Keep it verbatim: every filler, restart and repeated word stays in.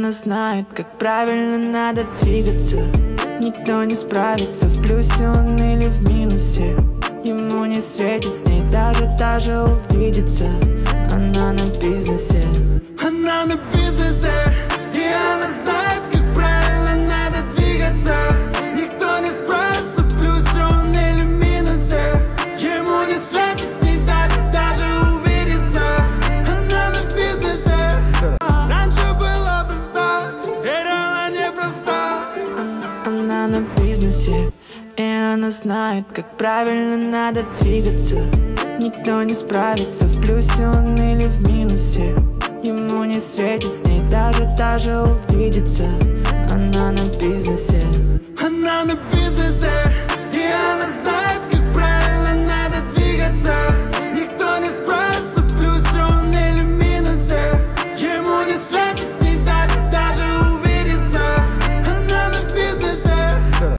она знает, как правильно надо двигаться. Никто не справится, в плюсе он или в минусе. Ему не светит с ней даже, даже увидеться. Она на бизнесе. Она на бизнесе. И она знает, как правильно надо двигаться. Никто не справится, в плюсе он или в минусе. Ему не светит с ней даже, даже увидеться. Она на бизнесе. Раньше было просто, теперь она не проста. Она на бизнесе. И она знает, как правильно надо двигаться. Никто не справится, в плюсе он или в минусе. Ему не светит с ней даже, даже увидеться. Она на бизнесе. Она на бизнесе. И она знает,